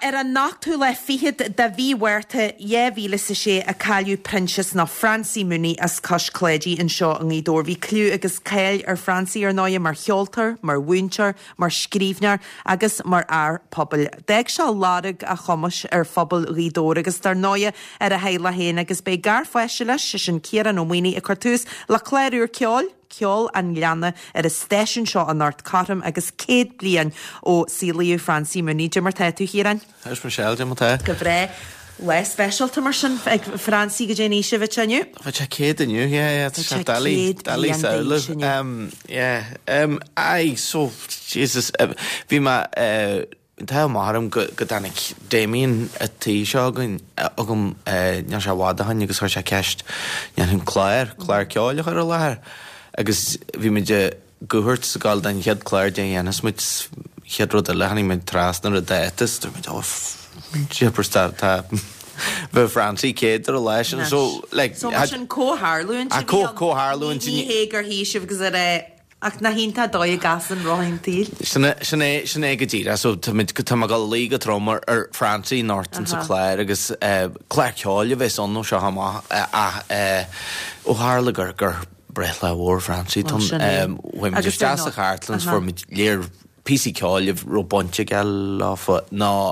a nachtú le fiad da bhí huirta éhíle sa sé a caiú Princess na Francie Mooney as cos cléidí in seo an ídór. Bhí clú agus céil ar Francie ar náia mar cheoltar, mar bhaintear, mar scríbnear agus mar air pobl. Deag seo lárig a chomas ar phobal ídór agus tar náia ar a héile héin agus bé gar foiise leis sin Ciaran Ó Maoiney a cartús le cléirúr ceol an leanna ar a stéisiún seo an North Cartam agus céad blian ó síliú Francie Mooney. Jimar tú Ciaran? How's Michelle, Jim Matei? Go bhré le special mar sin ag Francie go dé níise bheit aniu? Bheit sé céad aniu, it's Dali Saolah. Aye, so, Jesus, bhí ma tá marm go danig Damien a tí seo agam near se bhádahan agus chuir sé ceist neann Claire ceáil ar a lethir. Agus bhí muide gohairt sa gáil den chead Claire de dhéanas muid chead rud a lehannig muid trasnar a détas tar muid siaparstar tá bheith Francie céad ar a leis an so mar sin cóthárlún cóthárlún ní hégar hí sibh gus ach na hínta dói gas an roiin tíl. Sinné go dtíra, so tá gal lí go tromar ar Francie Norton sa Claire agus Claire ceáil a bheith sonnú seo hama ó hálagar gur breth le bhór Francie tún bhaim just deas a chartlans for mi léir PC ceáil ro bonte geall láfa ná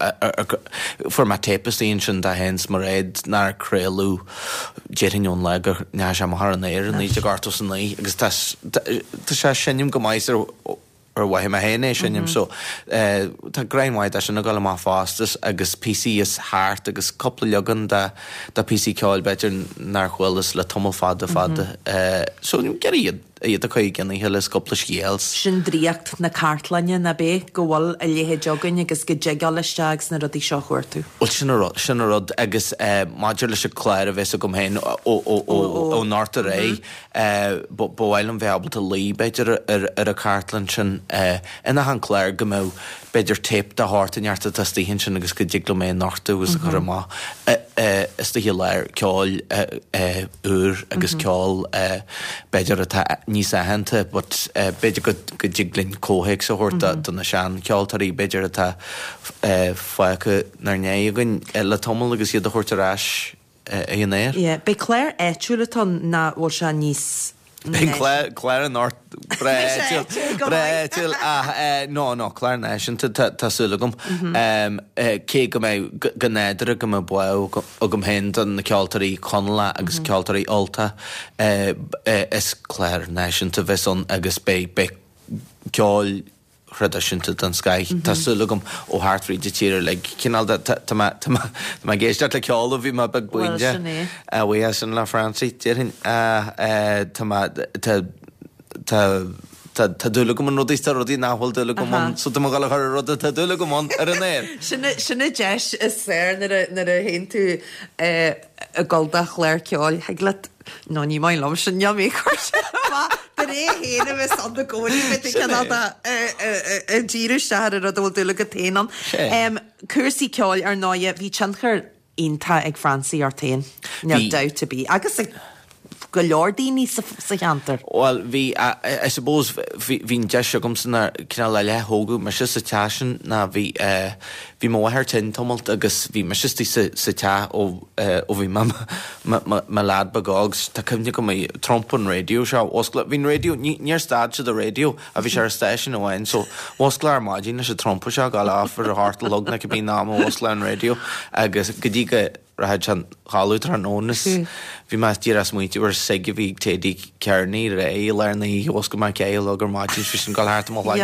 for ma tapastíon sin da hens mar réid nar créalú jeiriún le gur ne sem har an éir an níte gartas an lí agus tá sé sinnim go mais ar waithim a héné sinnim so tá grainmhaid a sin a gal má fástas agus PC is háart agus coppla legan da PC ceáil beidir nar chhuilas le tomul fada so geir iad a chuig gan hélas coppla scéals. Sin dríocht na cartlainne na bé go bhfuil a léthe jogain agus go deáil isteags na rudí seo chuirtú. Well sin rud agus maidir leis a Claire a bheits a gom héin ó North a ré bhhail an bheabal a lí beidir ar a cartlan sin ina an Claire go mó beidir tip de hart in jarta tastíhinn sin agus go digla mé Northú agus go má is de hi leir ceáil úr agus ceáil beidir níos a hente, but beidir go diglinn cóhéic sa hórta donna sean ceáiltarí beidir atá faice nar néigann le tomul agus iad a hórta rás a dhénéir? Bei Claire éitiúlatá na bhil se níos Ben Claire an North Bretil no Claire Nation tá sulagum cé go mé gnéidir go mé buil agam hen an na ceoltarí Conla agus ceoltarí Alta is Claire Nation tá bheitson agus be ceol Redashinta dan Sky tá sulagum ó Hartford de tíir le cinál tá géisteart le ceála bhí má bag buinde a bhí san le Francie tíirhin tá dúlagum an rudíiste rudí náhfuil dúlagum so tá gal chu rud tá dúlagum ar an éir. Sinna deis is sér nar a hen tú a goldach léir ceáil heagla nó ní mai lom sin neamí chuir héna bheits an na gcóí bit a díú seair a bhfuil dúla go téanam. Cursaí ceáil ar náide bhí tseanchar onanta ag Francie ar tain ne doubt a bí agus go leordaoine sa cheantar. Well, I suppose hín deise gom san cinál le lethógu mar si sa teasin na bhí máthir tin tomult agus bhí mar sistí sa te ó bhí me lad bagágs tá cymne go mé trompan radio seo oscla hín radio níor stad se a radio a bhí sé ar station óhain so oscla ar maidín na se trompa seo gal áfar a hartlog na go bí ná oscla an radio agus go dtí go raid an chaútar an ónas bhí me tí as muoiti ar sige bhí tédí cearní ré learnaí os go mar céil agur mátín fi sin gáil háart máil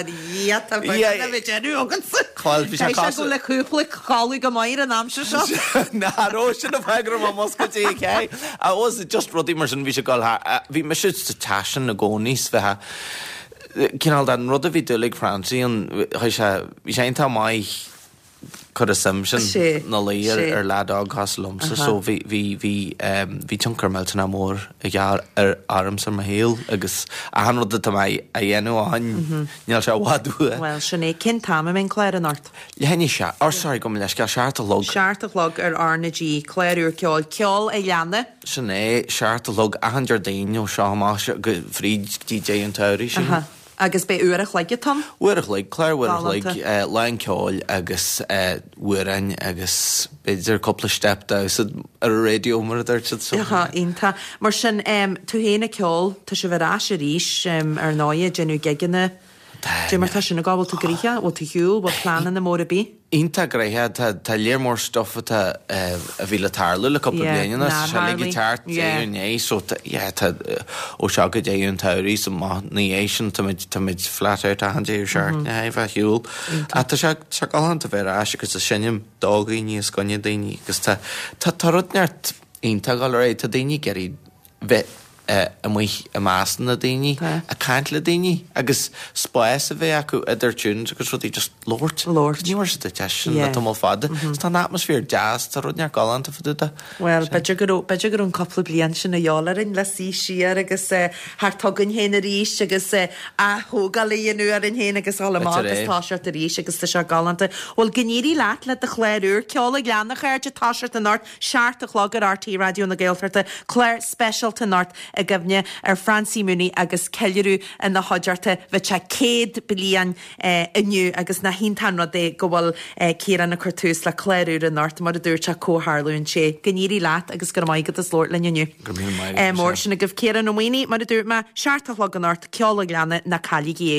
go le cúpla chaú go mair an amse seo. Náró sin a bhegra má moscatí cé a os just rudí mar sin bhí se gáil bhí me si taisin na gcóníos bheit cinál an rud a bhí dulig Francie an bhí sé antá mai chud a simsin na léir ar ledag haslumsa so bhí tunkar meltan na mór a ghear ar arms ar héal agus a han rud a mai a dhéanú a hain níl se bhádú. Well, sinné cin táim mén Claire an Ort. Lehanní se sorry go leis ce seartalog. Seartalog ar Arnagí Claire ceol a leanna. Sinné seartalog a han Jardine ó seo má go fríd DJ an tairí sin. Agus be uach leige tan? Uach le Claire le lein ceáil agus uain agus beidir coppla step da ar a radio mar d'irt Ínta. Mar sin tú héna ceáil tá se bhrá a ríis ar náide genú geganna. Dé mar tá sinna gábal tú gríthe ó tú hiúil bh plána na mór a bí? Ínta greithe tá léarmór stoffa a bhíle tarla le coppla bliana se le teart éné so ó se go déún tairí sa naéis tamid flatir a handéir seart na bheith hiúil. A tá se gáhananta bheit agus a sinnim dágaí níos gonne daoine agus tá tarrod neart ínta gáil ré tá daoine geirí bheith a mástan na daoine a caiint le daoine agus spáis a bheith acu idir túúns agus rudí just Lord níor se de teisisin na tomá fada tá atmosfér jazz tá rudnear galanta faúta. Well, beidir gur an coppla blian sin na jólarin le sí siar agus haar tugann héna ríis agus a thóga líonú ar in héna agus álamágus táisiart a ríis agus tá se galanta. Bhil gníirí leat le a chléirúr ceola gleannach ar de táisiart an Nort seaartach lágar RT radio na Gaelfarta Claire Special to Nort a gabne ar Francie Mooney agus ceilirú in na hodjarta bheit se céad blian inniu agus na hintan rud go bhfuil céan na cartús le chléirú an Nort mar a dúirt se cóharlún sé. Gníirí leat agus gur maigad is Lord le inniu. Mór sin a gibh céan nó mar a dúirt me seaartach lá an Nort ceola gleanna na caligé.